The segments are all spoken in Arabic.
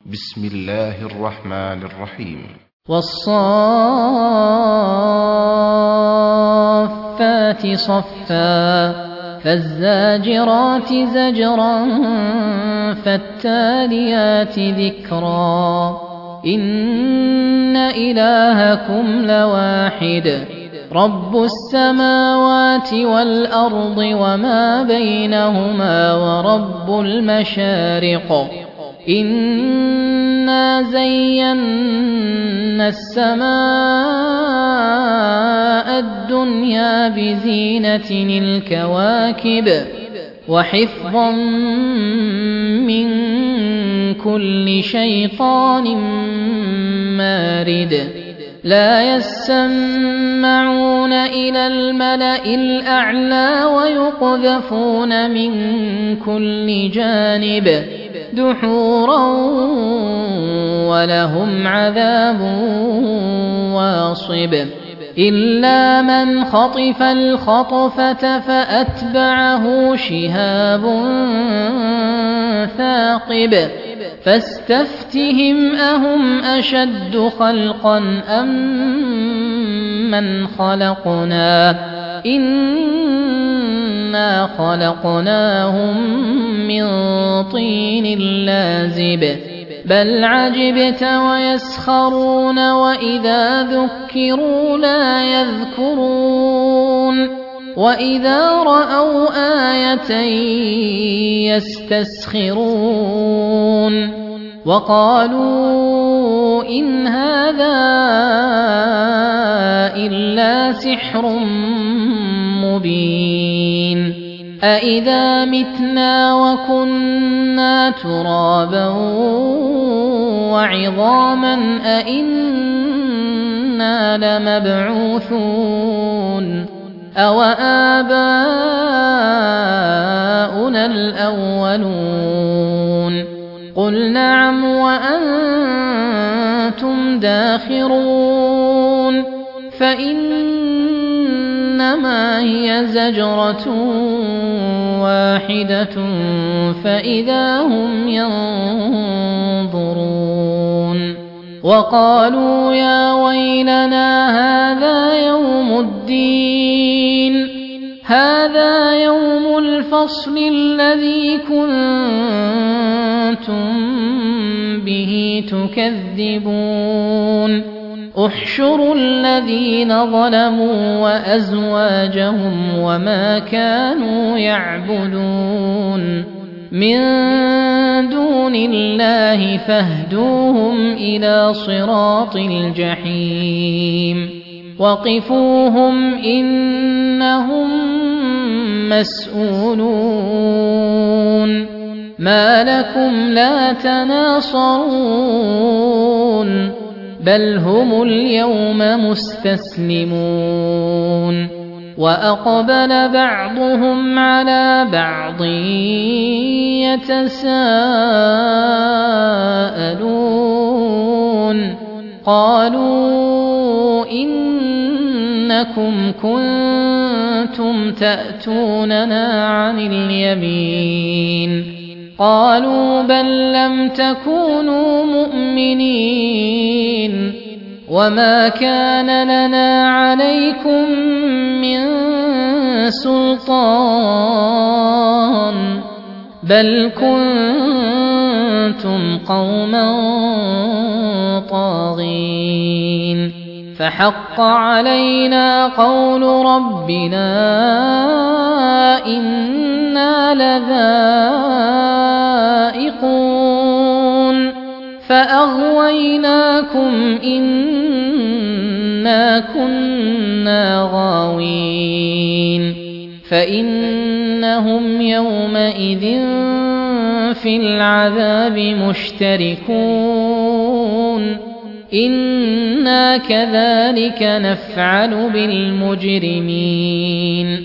بسم الله الرحمن الرحيم. والصافات صفا فالزاجرات زجرا فالتاليات ذكرا إن إلهكم لواحد رب السماوات والأرض وما بينهما ورب المشارق إنا زينا السماء الدنيا بزينة الكواكب وحفظا من كل شيطان مارد لا يسمعون إلى الملأ الأعلى ويقذفون من كل جانب دحورا ولهم عذاب واصب إلا من خطف الخطفة فأتبعه شهاب ثاقب فاستفتهم أهم أشد خلقا أم من خلقنا إنا خلقناهم من طين لازب بل عجبت ويسخرون وإذا ذكروا لا يذكرون وإذا رأوا آية يستسخرون وقالوا إن هذا إلا سحر مبين أإذا متنا وكنا ترابا وعظاما أإنا لمبعوثون أوآباؤنا الأولون قل نعم وأنتم داخرون فإنما هي زجرة واحدة فإذا هم ينظرون وقالوا يا ويلنا هذا يوم الدين هذا يوم الفصل الذي كنتم به تكذبون احشروا الذين ظلموا وأزواجهم وما كانوا يعبدون من دون الله فاهدوهم إلى صراط الجحيم وقفوهم إنهم مسؤولون ما لكم لا تناصرون بل هم اليوم مستسلمون وأقبل بعضهم على بعض يتساءلون قالوا إنكم كنتم تأتوننا عن اليمين قالوا بل لم تكونوا مؤمنين وما كان لنا عليكم من سلطان بل كنتم قوما طاغين فحق علينا قول ربنا إنا لذائقون فأغويناكم إنا كنا غاوين فإنهم يومئذ في العذاب مشتركون إنا كذلك نفعل بالمجرمين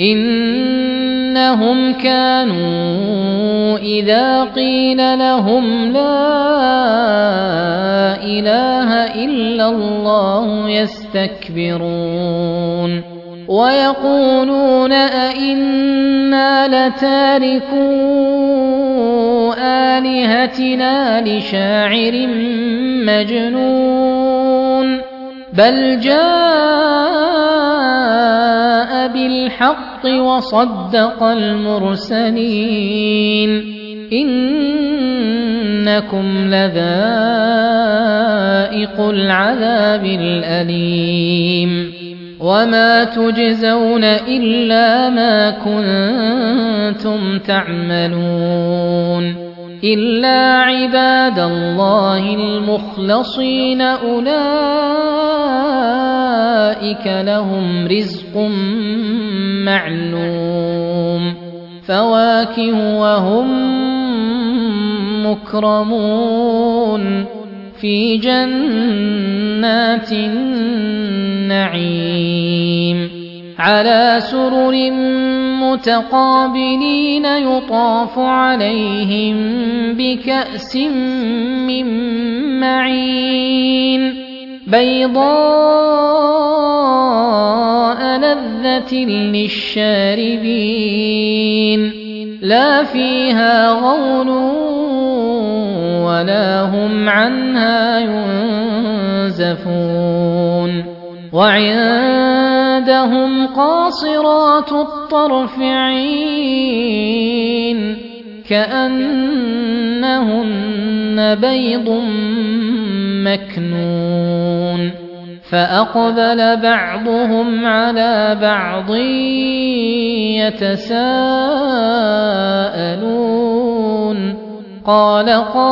إنهم كانوا إذا قيل لهم لا إله إلا الله يستكبرون ويقولون أئنا لتاركو آلهتنا لشاعر مجنون بل جاء بالحق وصدق المرسلين إنكم لذائق العذاب الأليم وما تجزون إلا ما كنتم تعملون إلا عباد الله المخلصين أولئك لهم رزق معلوم فواكه وهم مكرمون في جنات النعيم على سرر متقابلين يطاف عليهم بكأس من معين بيضاء لذة للشاربين لا فيها غول ولا هم عنها ينزفون وعندهم قاصرات الطرف عين كأنهن بيض مكنون فأقبل بعضهم على بعض يتساءلون قال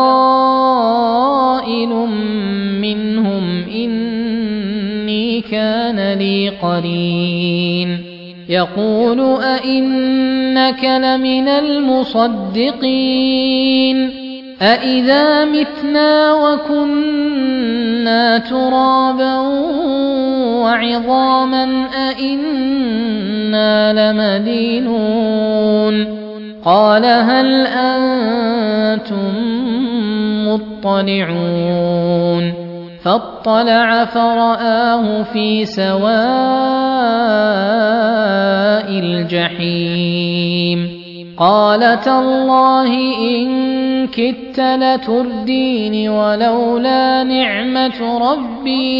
قائل منهم إني كان لي قرين يقول أئنك لمن المصدقين أئذا متنا وكنا ترابا وعظاما أئنا لمدينون قال هل أنتم مطلعون فاطلع فرآه في سواء الجحيم قال تالله إن كدت لتردين ولولا نعمة ربي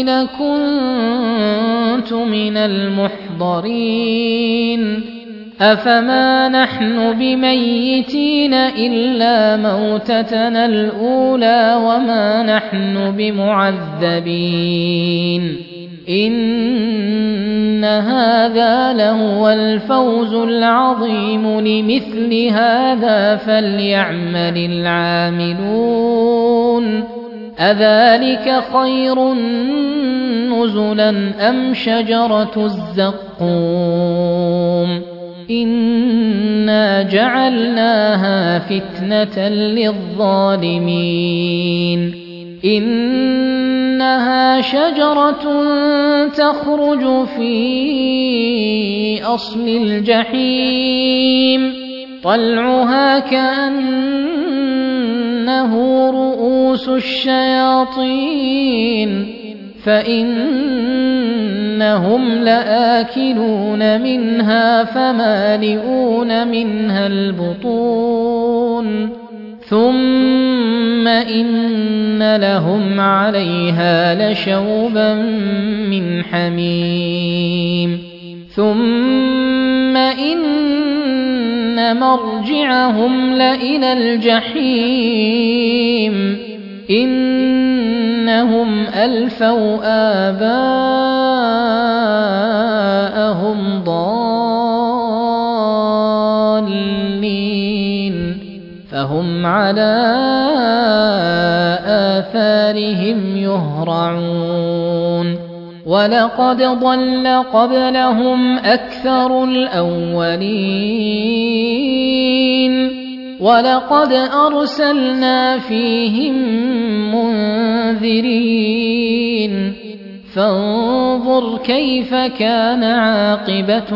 لكنت من المحضرين أفما نحن بميتين إلا موتتنا الأولى وما نحن بمعذبين إن هذا لهو الفوز العظيم لمثل هذا فليعمل العاملون أذلك خير نزلا أم شجرة الزقوم إنا جعلناها فتنة للظالمين إنها شجرة تخرج في أصل الجحيم طلعها كأنه رؤوس الشياطين فإنهم لآكلون منها فمالئون منها البطون ثم إن لهم عليها لشوبا من حميم ثم إن مرجعهم لإلى الجحيم إنهم ألفوا آباءهم ضالين فهم على آثارهم يهرعون ولقد ضل قبلهم أكثر الأولين ولقد أرسلنا فيهم منذرين فانظر كيف كان عاقبة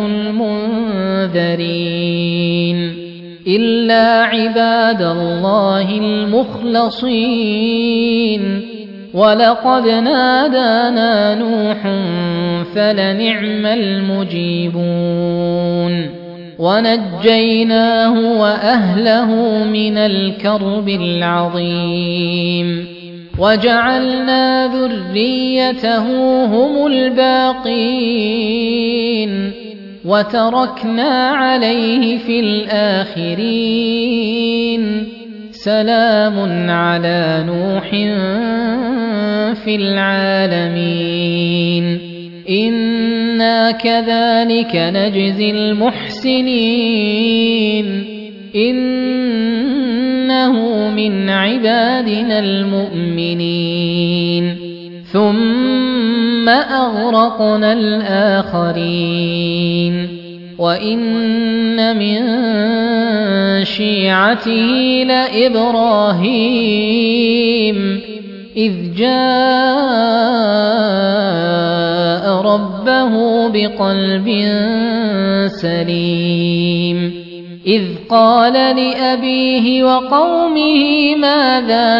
المنذرين إلا عباد الله المخلصين ولقد نادانا نوح فلنعم المجيبون ونجيناه وأهله من الكرب العظيم وجعلنا ذريته هم الباقين وتركنا عليه في الآخرين سلام على نوح في العالمين إنا كذلك نجزي المحسنين إنه من عبادنا المؤمنين ثم أغرقنا الآخرين وإن من شيعته لإبراهيم إذ جاء ربه بقلب سليم إذ قال لأبيه وقومه ماذا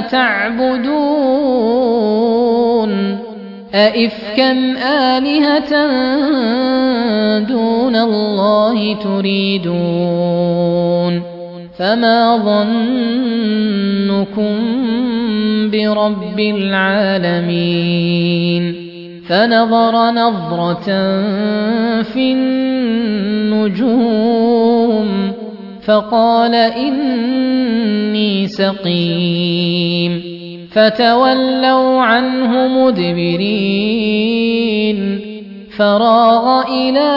تعبدون أئفكا آلهة دون الله تريدون فما ظنكم برب العالمين فنظر نظرة في النجوم فقال إني سقيم فتولوا عنه مدبرين فراغ إلى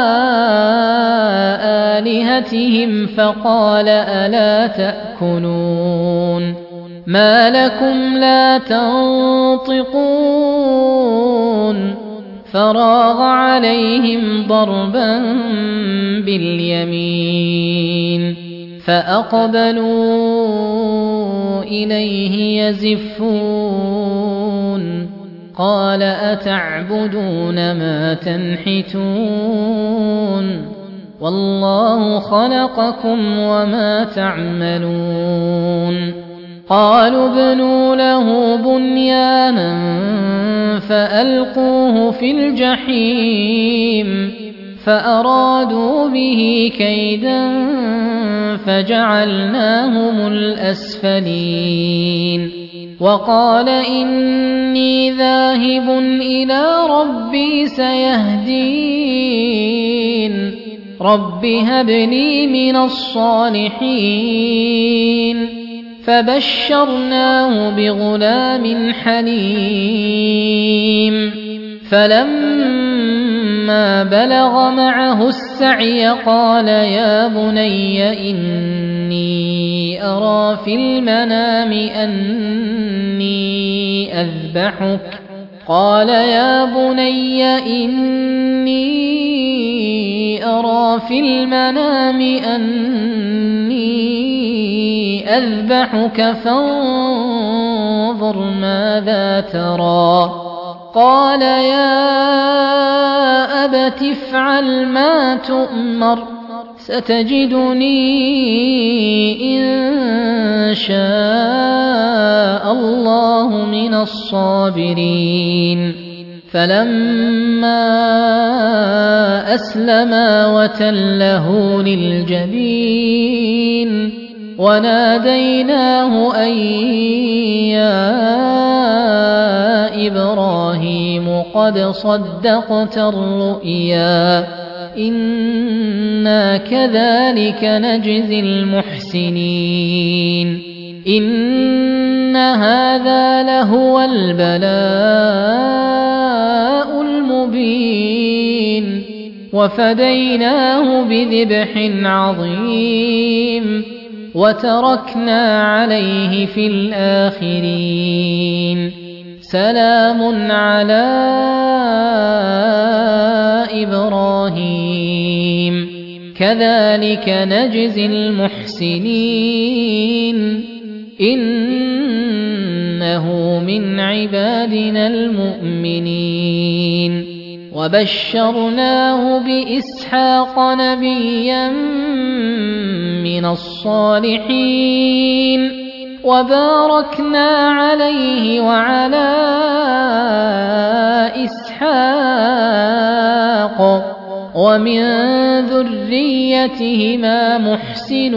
آلهتهم فقال ألا تأكلون ما لكم لا تنطقون فراغ عليهم ضربا باليمين فأقبلوا إليه يزفون قال أتعبدون ما تنحتون والله خلقكم وما تعملون قالوا ابنوا له بنيانا فألقوه في الجحيم فأرادوا به كيدا فجعلناهم الأسفلين وقال إني ذاهب إلى ربي سيهدين رب هب لي من الصالحين فبشرناه بغلام حليم فلما بلغ معه السعي قال يا بني إني أرى في المنام أني أذبحك قال يا بني إني أرى في المنام أني أذبحك فانظر ماذا ترى قال يا أبت افعل ما تؤمر ستجدني إن شاء الله من الصابرين فلما أسلما وتله للجبين وناديناه أن يا إبراهيم قد صدقت الرؤيا إنا كذلك نجزي المحسنين إن هذا لهو البلاء المبين وفديناه بذبح عظيم وتركنا عليه في الآخرين سلام على إبراهيم كذلك نجزي المحسنين إنه من عبادنا المؤمنين وبشرناه بإسحاق نبيا من الصالحين وباركنا عليه وعلى إسحاق ومن ذريته ذريتهما محسن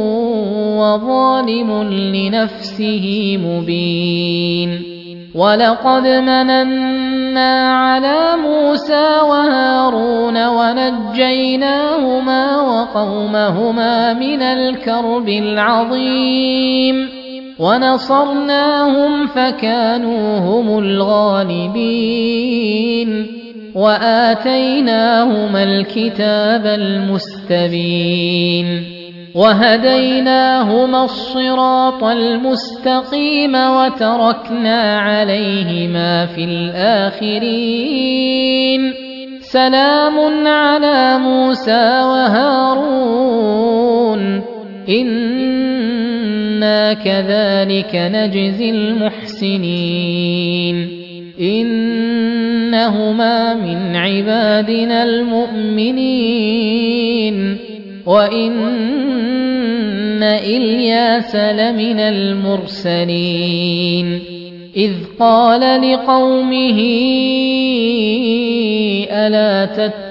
وظالم لنفسه مبين ولقد مننا على موسى وهارون ونجيناهما وقومهما من الكرب العظيم ونصرناهم فكانوا هم الغالبين وآتيناهما الكتاب المستبين وهديناهما الصراط المستقيم وتركنا عليهما في الآخرين سلام على موسى وهارون إنا كذلك نجزي المحسنين إنهما من عبادنا المؤمنين وإن إلياس لمن المرسلين إذ قال لقومه ألا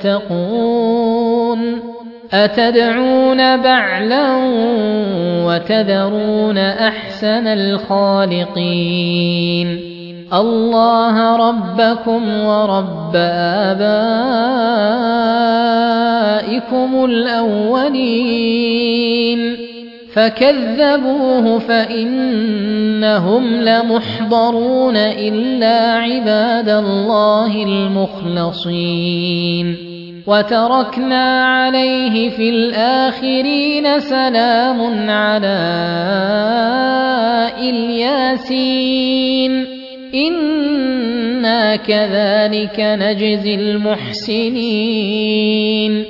تتقون أتدعون بعلا وتذرون أحسن الخالقين الله ربكم ورب آبائكم الأولين فكذبوه فإنهم لمحضرون إلا عباد الله المخلصين وتركنا عليه في الآخرين سلام على الياسين إنا كذلك نجزي المحسنين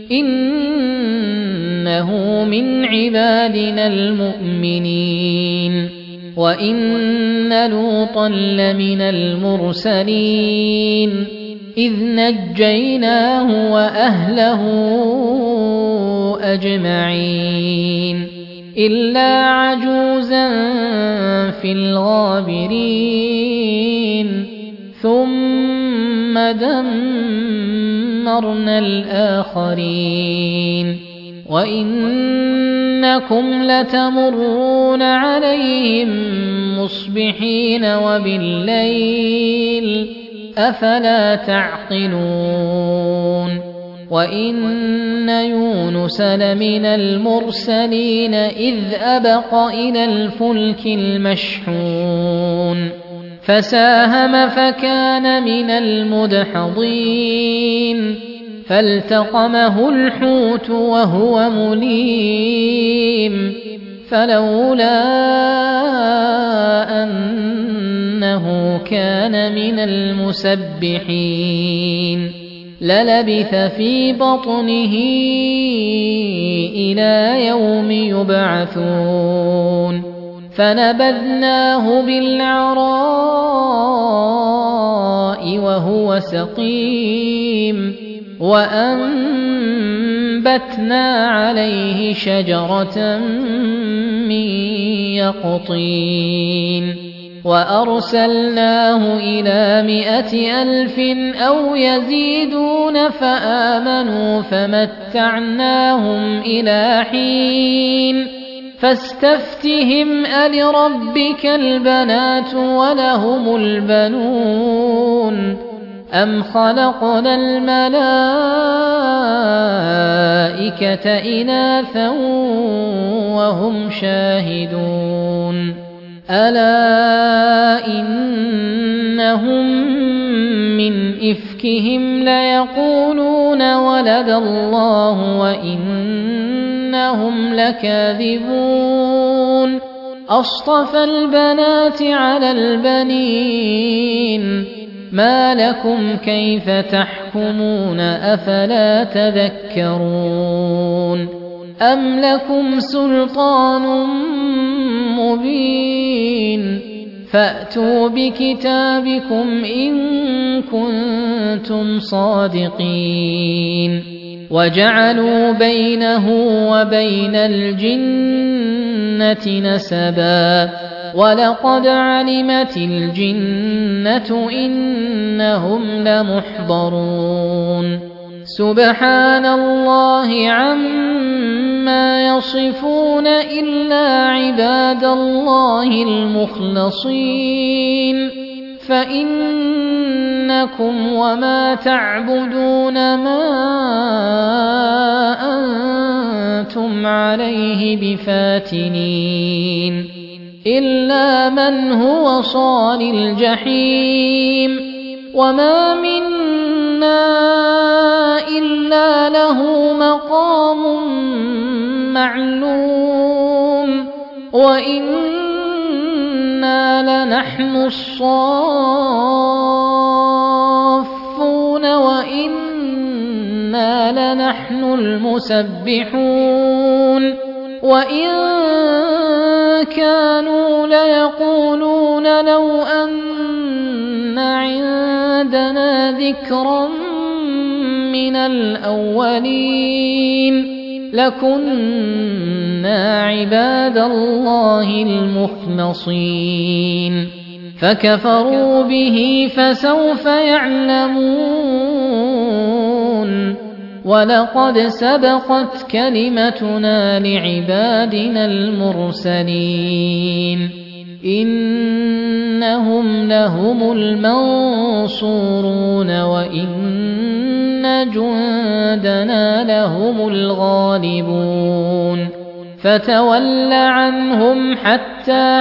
إنه من عبادنا المؤمنين وإن لوطا لمن المرسلين إذ نجيناه وأهله أجمعين إلا عجوزا في الغابرين ثم دمرنا الآخرين وإنكم لتمرون عليهم مصبحين وبالليل أفلا تعقلون وإن يونس لمن المرسلين إذ أبق إلى الفلك المشحون فساهم فكان من المدحضين فالتقمه الحوت وهو مليم فلولا أنه كان من المسبحين للبث في بطنه إلى يوم يبعثون فنبذناه بالعراء وهو سقيم وأنبتنا عليه شجرة من يقطين وأرسلناه إلى 100,000 أو يزيدون فآمنوا فمتعناهم إلى حين فاستفتهم ألربك البنات ولهم البنون أم خلقنا الملائكة إناثا وهم شاهدون ألا إنهم من إفكهم ليقولون ولد الله وإنهم لكاذبون أصطفى البنات على البنين ما لكم كيف تحكمون أفلا تذكرون أم لكم سلطان مبين فأتوا بكتابكم إن كنتم صادقين وجعلوا بينه وبين الجنة نسبا ولقد علمت الجنة إنهم لمحضرون سبحان الله عما يصفون إلا عباد الله المخلصين فإنكم وما تعبدون ما أنتم عليه بفاتنين إلا من هو صال الجحيم وما منا إلا له مقام معلوم وإنا لنحن الصافون وإنا لنحن المسبحون وإن كانوا ليقولون لو أن عندنا ذكرا من الأولين لكنا عباد الله المخلصين فكفروا به فسوف يعلمون ولقد سبقت كلمتنا لعبادنا المرسلين إنهم لهم المنصورون وإن جندنا لهم الغالبون فتول عنهم حتى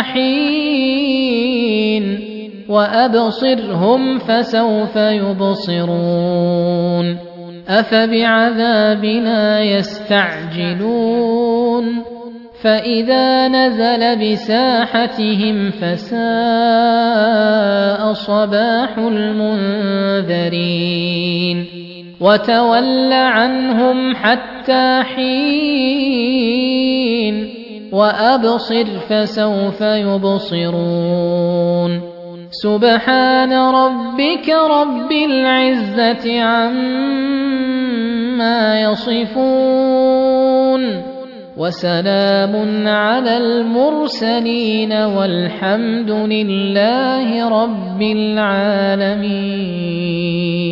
حين وأبصرهم فسوف يبصرون أفبعذابنا يستعجلون فإذا نزل بساحتهم فساء صباح المنذرين وتول عنهم حتى حين وأبصر فسوف يبصرون سبحان ربك رب العزة عما يصفون وسلام على المرسلين والحمد لله رب العالمين.